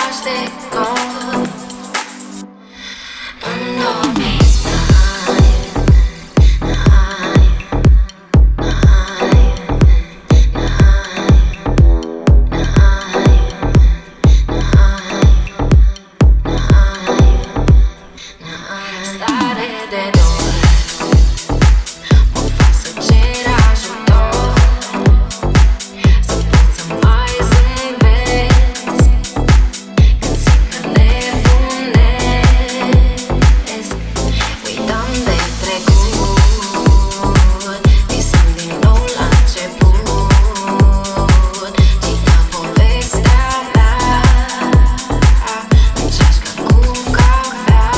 lași de gol în 2000. Stare de dor mă fac să cer ajutor, să pot să mai zâmbesc când simt că nebunesc. Uitam de trecut, visam din nou la început, citam povestea mea în ceașcă cu cafea.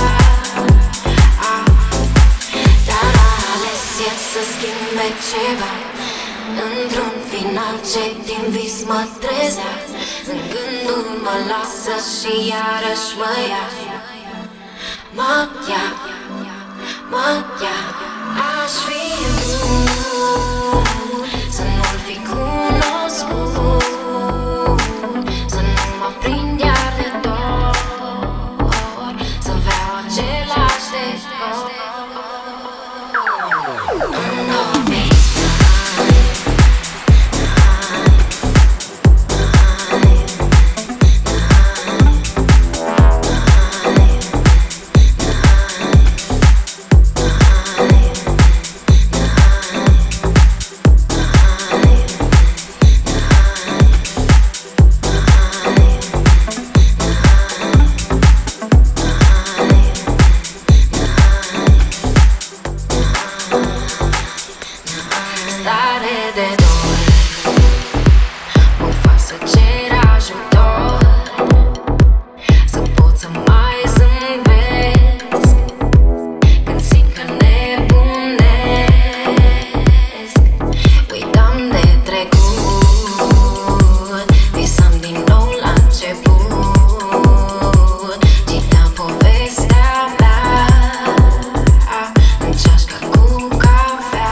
Dar a ales el să schimbe ceva într-un final ce din vis mă trezea. În gândul mă lasă și iarăși mă ia. Mă ia, mă ia. Aș fi vrut să nu-l fi cunoscut, să nu mă prind iar de dor, să vreau același de gol în 2000. Stare de dor mă fac să cer ajutor, să pot să mai zâmbesc când simt că nebunesc. Uitam de trecut, visam din nou la început, citam povestea mea în ceașcă cu cafea.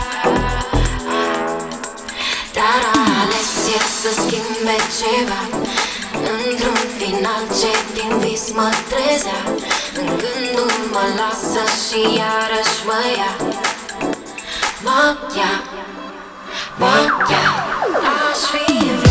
Dar a ales el să schimbe ceva într-un final ce din vis mă trezea. În gândul mă lasă și iarăși mă ia. Mă ia, mă ia. Aș fi